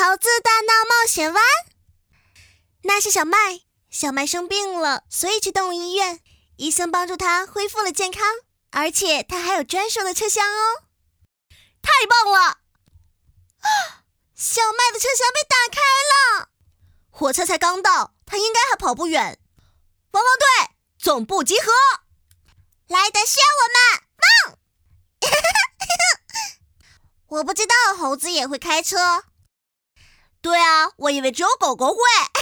猴子大闹冒险湾。那是小麦，小麦生病了，所以去动物医院。医生帮助他恢复了健康，而且他还有专属的车厢哦。太棒了！小麦的车厢被打开了，火车才刚到，他应该还跑不远。汪汪队，总部集合！来的是我们，我不知道猴子也会开车。对啊，我以为只有狗狗会。